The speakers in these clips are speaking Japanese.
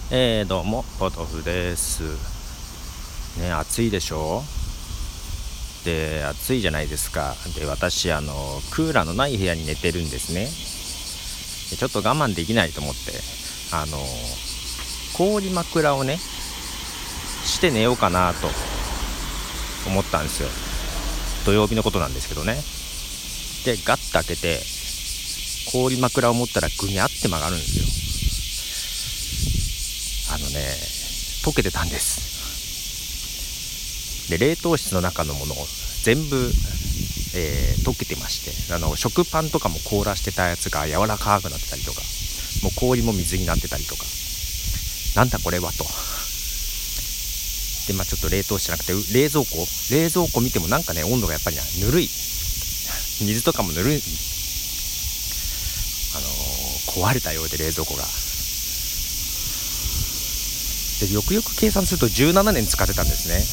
どうもポトフですね。暑いでしょ。で暑いじゃないですか。で私クーラーのない部屋に寝てるんですね。でちょっと我慢できないと思って氷枕をねして寝ようかなと思ったんですよ。土曜日のことなんですけどね。でガッと開けて氷枕を持ったらぐにゃって曲がるんですよ。溶けてたんです。で冷凍室の中のものを全部、溶けてまして、食パンとかも凍らしてたやつが柔らかくなってたりとか、もう氷も水になってたりとか、なんだこれはと。でちょっと冷凍してなくて冷蔵庫見てもなんかね、温度がやっぱりぬるい。水とかもぬるい。壊れたようで冷蔵庫が。でよくよく計算すると17年使ってたんですね。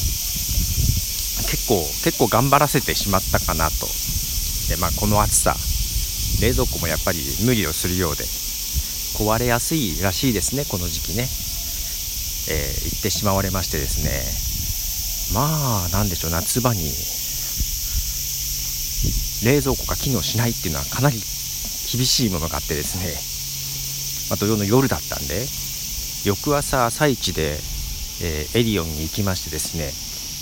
結構頑張らせてしまったかなと。でこの暑さ、冷蔵庫もやっぱり無理をするようで壊れやすいらしいですね、この時期ね。言ってしまわれましてですね。なんでしょう、夏場に冷蔵庫が機能しないっていうのはかなり厳しいものがあってですね。土曜の夜だったんで、翌朝朝一で、エディオンに行きましてですね。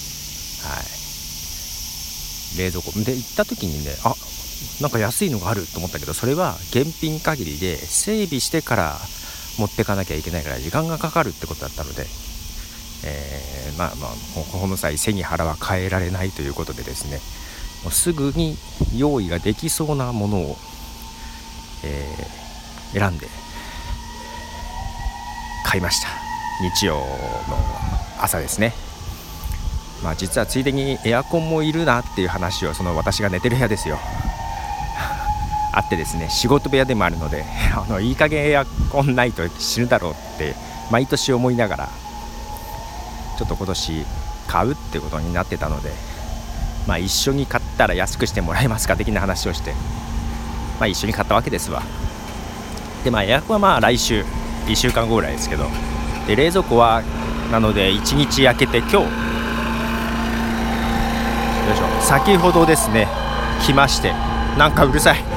冷蔵庫で行った時にね、なんか安いのがあると思ったけど、それは現品限りで整備してから持ってかなきゃいけないから時間がかかるってことだったので、この際背に腹は変えられないということでですね、もうすぐに用意ができそうなものを、選んで買いました。日曜の朝ですね。実はついでにエアコンもいるなっていう話を、その私が寝てる部屋ですよあってですね、仕事部屋でもあるのでいい加減エアコンないと死ぬだろうって毎年思いながら、ちょっと今年買うってことになってたので、一緒に買ったら安くしてもらえますか的な話をして、一緒に買ったわけですわ。でエアコンは来週1週間後ぐらいですけど、で冷蔵庫はなので1日空けて、今日先ほどですね来まして、なんかうるさいね。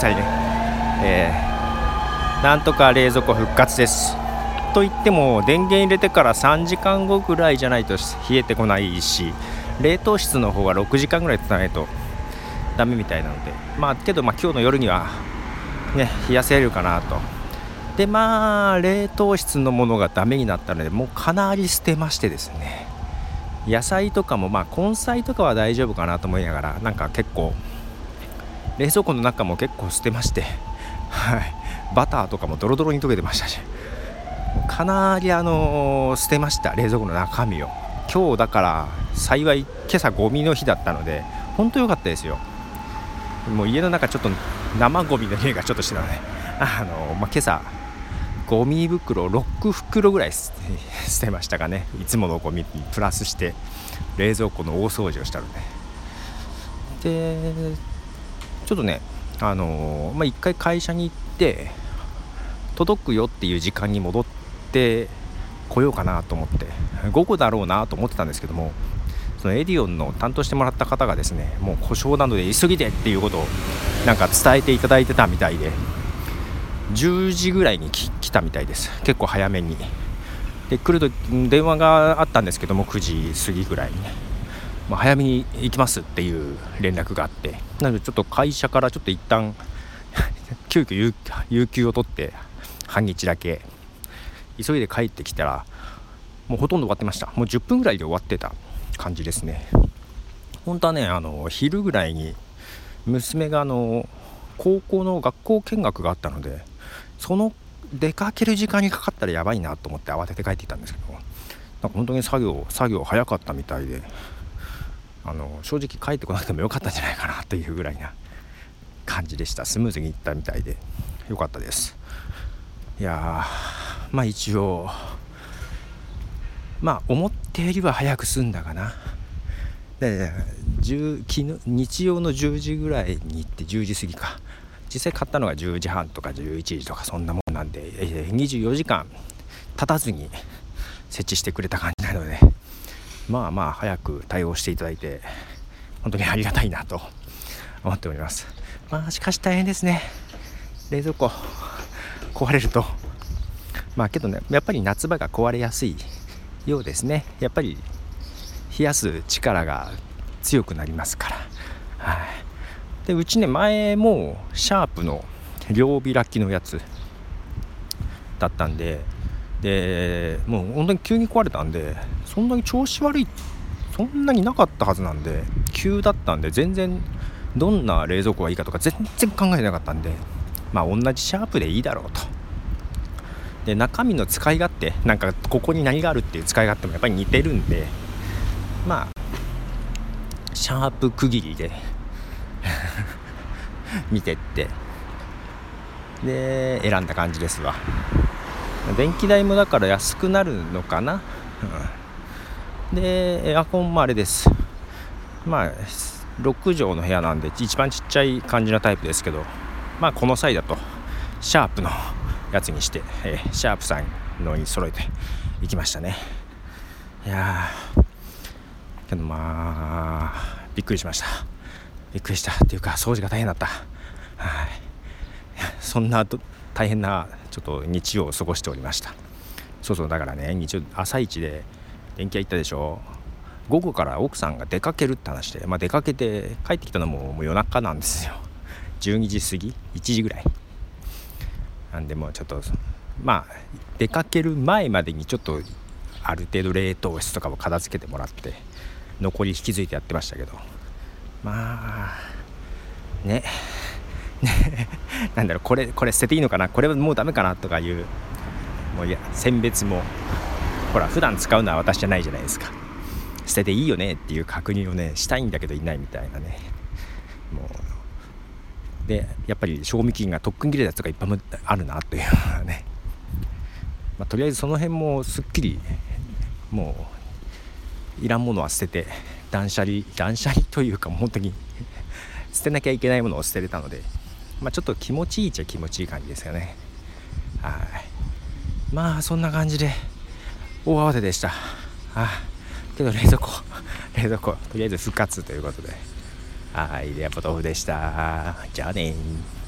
なんとか冷蔵庫復活です。と言っても電源入れてから3時間後ぐらいじゃないと冷えてこないし、冷凍室の方は6時間ぐらい経たないとダメみたいなので、けど今日の夜にはね冷やせるかなと。で冷凍室のものがダメになったので、もうかなり捨てましてですね、野菜とかも根菜とかは大丈夫かなと思いながら、なんか結構冷蔵庫の中も結構捨てまして、バターとかもドロドロに溶けてましたし、かなり捨てました、冷蔵庫の中身を。今日だから幸い今朝ゴミの日だったので本当良かったですよ。もう家の中ちょっと生ゴミの匂いがちょっとしてたので、今朝ゴミ袋6袋ぐらい捨てましたかね。いつものゴミにプラスして冷蔵庫の大掃除をしたので、ちょっとね一回会社に行って届くよっていう時間に戻ってこようかなと思って、午後だろうなと思ってたんですけども、そのエディオンの担当してもらった方がですね、もう故障なので急ぎでっていうことをなんか伝えていただいてたみたいで、10時ぐらいに来たみたいです。結構早めに。で来ると電話があったんですけども、9時過ぎぐらいに、早めに行きますっていう連絡があって、なのでちょっと会社からちょっと一旦急遽有給を取って半日だけ急いで帰ってきたら、もうほとんど終わってました。もう10分ぐらいで終わってた感じですね。本当はね昼ぐらいに娘が高校の学校見学があったので、その出かける時間にかかったらやばいなと思って慌てて帰ってきたんですけど、なんか本当に作業早かったみたいで、正直帰ってこなくてもよかったんじゃないかなというぐらいな感じでした。スムーズにいったみたいでよかったです。いや一応思ったよりは早く済んだかな。で日曜の10時ぐらいに行って10時過ぎか、実際買ったのが10時半とか11時とかそんなもんなんで、24時間立たずに設置してくれた感じなので、まあまあ早く対応していただいて本当にありがたいなと思っております。まあしかし大変ですね、冷蔵庫壊れると。まあけどね、やっぱり夏場が壊れやすいようですね。やっぱり冷やす力が強くなりますから。はい。でうちね、前もシャープの両開きのやつだったんで、もう本当に急に壊れたんで、そんなに調子悪いそんなになかったはずなんで、急だったんで全然どんな冷蔵庫がいいかとか全然考えてなかったんで、まあ同じシャープでいいだろうと。で中身の使い勝手、なんかここに何があるっていう使い勝手もやっぱり似てるんで、まあシャープ区切りで見てってで選んだ感じですわ。電気代もだから安くなるのかな、でエアコンもあれです、まあ6畳の部屋なんで一番ちっちゃい感じのタイプですけど、まあこの際だとシャープのやつにして、シャープさんのに揃えていきましたね。いやけどまあびっくりしました。びっくりしたっていうか、掃除が大変だった。はい。そんな大変なちょっと日曜を過ごしておりました。そうだからね、日曜朝一で電気屋行ったでしょ。午後から奥さんが出かけるって話で、出かけて帰ってきたのもう夜中なんですよ。12時過ぎ1時ぐらいなんで、もうちょっと出かける前までにちょっとある程度冷凍室とかを片付けてもらって、残り引き継いでやってましたけど、まあねなんだろう、これ捨てていいのかな、これはもうダメかなとかいう、もういや選別もほら普段使うのは私じゃないじゃないですか。捨てていいよねっていう確認をねしたいんだけどいないみたいなね。もうでやっぱり賞味期限がとっくに切れたやつがいっぱいあるなというね、とりあえずその辺もすっきり、もういらんものは捨てて断捨離というか、もう本当に捨てなきゃいけないものを捨てれたので、ちょっと気持ちいいっちゃ気持ちいい感じですよね。はい。そんな感じで大慌てでした。けど冷蔵庫とりあえず復活ということで、はい。レアポトフでした。じゃあねー。